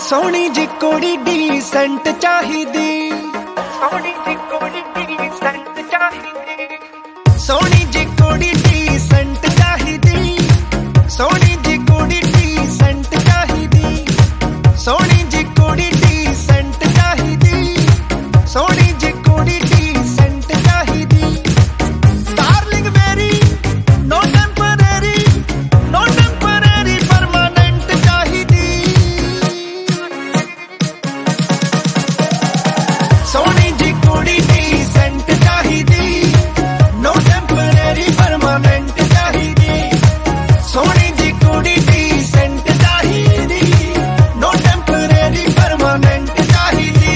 ਸੋਹਣੀ ਜੀ ਕੁੜੀ ਡੀਸੈਂਟ ਚਾਹੀਦੀ, ਸੋਹਣੀ ਜੀ ਕੁੜੀ ਡੀਸੈਂਟ ਚਾਹੀਦੀ, ਸੋਹਣੀ ਜੀ ਕੁੜੀ ਡੀਸੈਂਟ ਚਾਹੀਦੀ, ਸੋਹਣੀ ਜੀ ਕੁੜੀ ਡੀਸੈਂਟ ਚਾਹੀਦੀ, ਸੋਹਣੀ ਜੀ ਕੁੜੀ ਡੀਸੈਂਟ ਚਾਹੀਦੀ, ਸੋਹਣੀ ਜੀ ਕੁੜੀ ਡੀਸੈਂਟ ਚਾਹੀਦੀ। ਡਾਰਲਿੰਗ ਮੇਰੀ no temporary, no temporary permanent ਚਾਹੀਦੀ। ਸੋਹਣੀ ਜੀ ਕੁੜੀ ਡੀਸੈਂਟ ਚਾਹੀਦੀ, ਨੋ ਟੈਂਪਰੇਰੀ ਪਰਮਾਨੈਂਟ ਚਾਹੀਦੀ, ਸੋਹਣੀ ਜੀ ਕੁੜੀ ਡੀਸੈਂਟ ਚਾਹੀਦੀ, ਨੋ ਟੈਂਪਰੇਰੀ ਪਰਮਾਨੈਂਟ ਚਾਹੀਦੀ।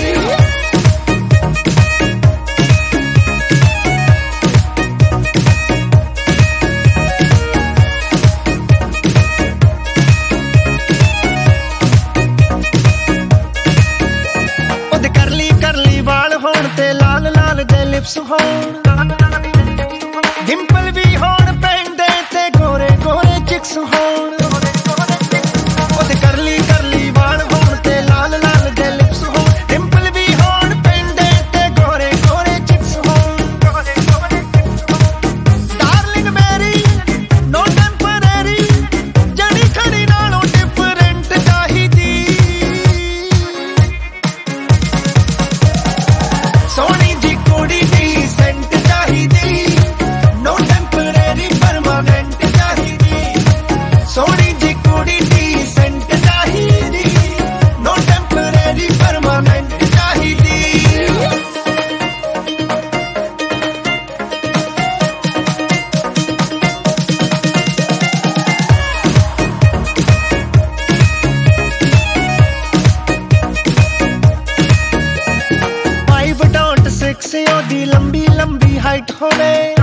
ਉਹਦੇ ਕਰਲੀ ਵਾਲ ਹੋਣ ਤੇ ਲਾਲ ਲਾਲ ਦੇ ਲਿਪਸ ਹੋਣ, ਡਿੰਪਲ ਵੀ ਹੋਣ ਪੈਂਦੇ ਤੇ ਗੋਰੇ ਗੋਰੇ ਚਿਕਸ ਹੋਣ। ਉਹਦੇ ਕਰਲੀ ਵਾਲ ਹੋਣ ਤੇ ਲਾਲ ਲਾਲ ਦੇ ਲਿਪਸ ਹੋਣ, ਡਿੰਪਲ ਵੀ ਹੋਣ ਪੈਂਦੇ ਤੇ ਗੋਰੇ ਗੋਰੇ ਚਿਕਸ ਹੋਣ। ਡਾਰਲਿੰਗ ਮੇਰੀ ਨੋ ਟੈਂਪਰੇਰੀ, ਜੜੀ ਖੜੀ ਨਾਲੋਂ ਡਿਫਰੈਂਟ ਚਾਹੀਦੀ। ਸੋਹਣੀ ਜੀ ਕੁੜੀ ਡੀਸੈਂਟ ਚਾਹੀਦੀ, ਨੋ ਟੈਂਪਰੇਰੀ ਪਰਮਾਨੈਂਟ ਚਾਹੀਦੀ, ਸੋਹਣੀ ਜੀ ਕੁੜੀ ਡੀਸੈਂਟ ਚਾਹੀਦੀ, ਨੋ ਟੈਂਪਰੇਰੀ ਪਰਮਾਨੈਂਟ ਚਾਹੀਦੀ। ਉਹਦੀ ਲੰਬੀ ਹਾਈਟ ਹੋਵੇ,